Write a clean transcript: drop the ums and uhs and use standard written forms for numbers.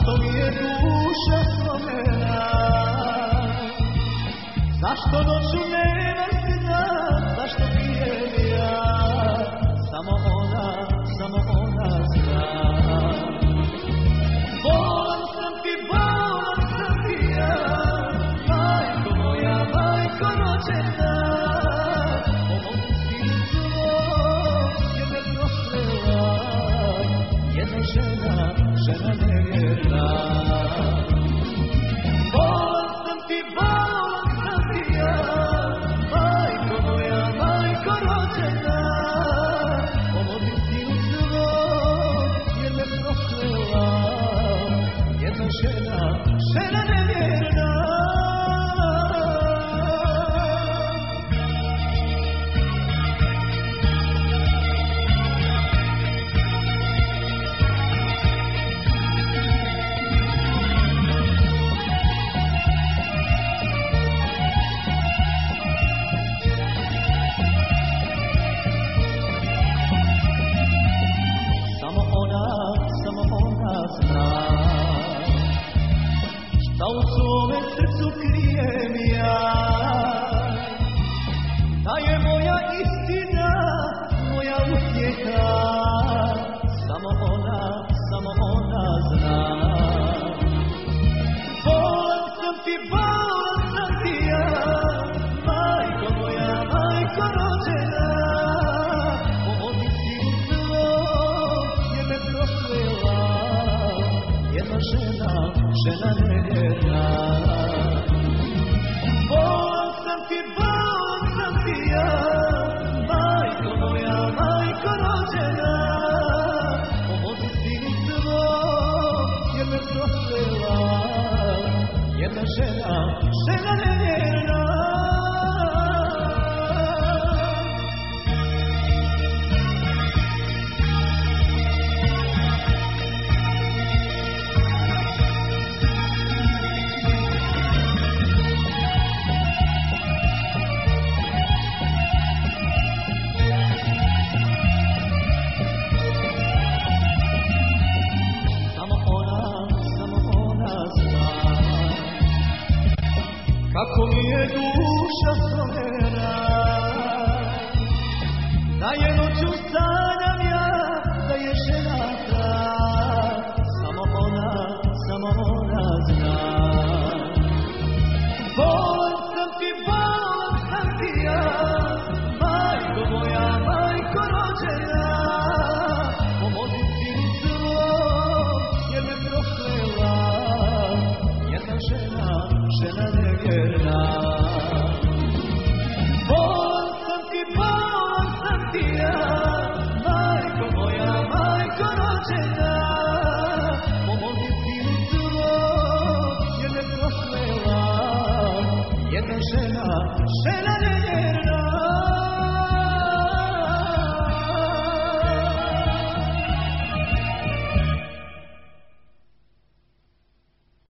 Zašto mi je duša slomena? Zašto noću nema sna? Zašto pijem ja? Samo ona zna. Bolan sam ti ja, majko moja, majko rođena. Pomozi srcu je me proslela jedna žena nevjerna. Bolan sam ti ja, majko moja, majko rođena. Pomozi srcu je me proslela jedna žena nevjerna. Samo ona zna šta u svome srcu krijem ja. Ta je moja istina, moja utjeha. Samo ona zna. Bolan sam ti ja, majko moja, majko rođena. Pomozi srcu je me proslela jedna žena nevjerna. Bolan sam ti ja, majko moja, majko rođena. Pomozi srcu je me proslela jedna žena nevjerna. Samo ona zna kako mi je duša slomena. Da je noću sanjam ja, da je ženata. Samo ona zna. Bolan sam ti ja, majko moja, majko rođena. Pomozi srcu je me proslela jedna žena nevjerna. Bolan sam ti ja, majko moja, majko rođena. Pomozi srcu je me proslela jedna žena